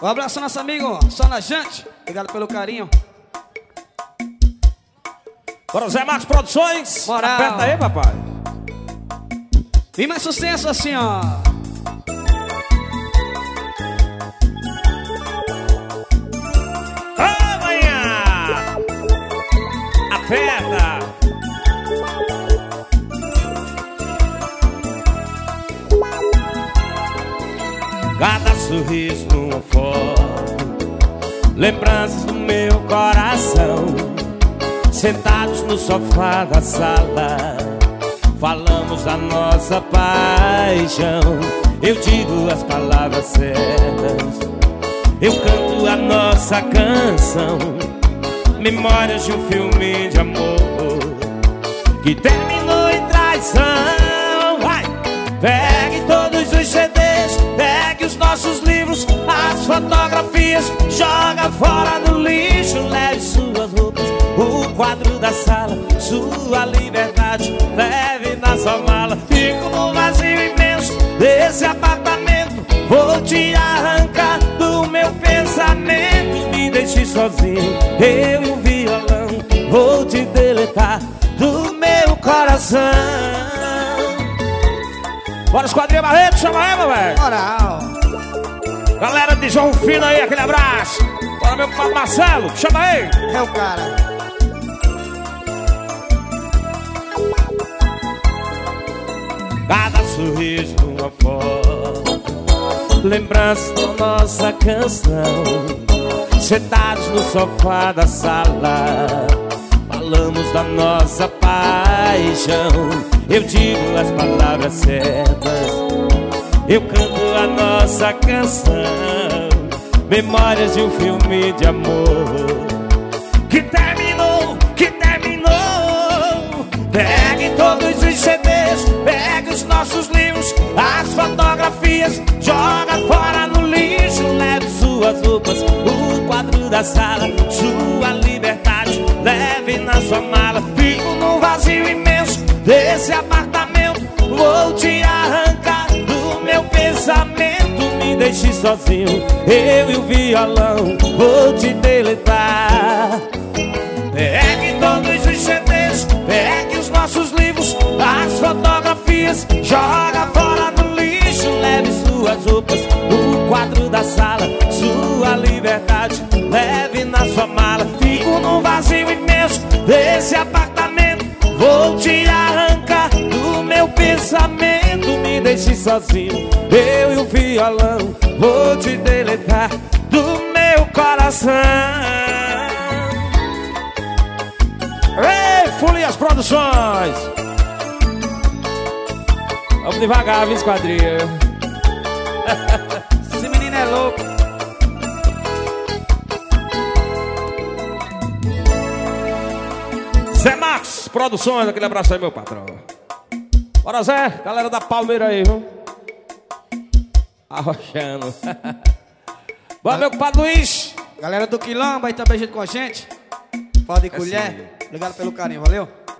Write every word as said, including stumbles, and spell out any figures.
Um abraço ao nosso amigo Sona Jante. Obrigado pelo carinho. Bora, Zé Marcos Produções. Moral. Aperta aí, papai. E mais sucesso assim, ó. Amanhã. Aperta. Cada sorriso numa foto, lembranças do meu coração. Sentados no sofá da sala, falamos da nossa paixão. Eu digo as palavras certas, eu canto a nossa canção. Memórias de um filme de amor que terminou em traição. Vai! Pegue todos os C Ds, pegue os nossos livros, as fotografias, joga fora no lixo. Leve suas roupas, o quadro da sala, sua liberdade, leve na sua mala. Fico no vazio imenso desse apartamento, vou te arrancar do meu pensamento. Me deixe sozinho, eu e o violão, vou te deletar do meu coração. Bora, Esquadrilha Barreto, chama aí, meu velho. Moral. Galera de João Fino aí, aquele abraço. Bora, meu compadre Marcelo, chama aí. É o cara. Cada sorriso numa foto, lembranças da nossa canção. Sentados no sofá da sala, falamos da nossa paixão. Eu digo as palavras certas, eu canto a nossa canção. Memórias de um filme de amor que terminou, que terminou. Pegue todos os C Ds, pegue os nossos livros, as fotografias, joga fora no lixo. Leve suas roupas, o quadro da sala, sua liberdade, leve na sua mala. Fico num vazio imenso desse apartamento, vou te arrancar do meu pensamento. Me deixe sozinho, eu e o violão, vou te deletar. Pegue todos os C Ds, pegue os nossos livros, as fotografias, joga fora no lixo. Leve suas roupas, o quadro da sala, sua liberdade, leve na sua mala. Fico num vazio imenso desse apartamento, vou te arrancar do meu pensamento. Me deixe sozinho, eu e o violão, vou te deletar do meu coração. Ei, Folias Produções. Vamos devagar, viu, Esquadrilha? Esse menino é louco. Zé Marcos Produções, aquele abraço aí, meu patrão. Bora, Zé, galera da Palmeira aí, viu? Arrochando. Bora, meu compadre Luiz. Galera do Quilombo aí também junto com a gente. Pode colher. Assim. Obrigado pelo carinho, valeu?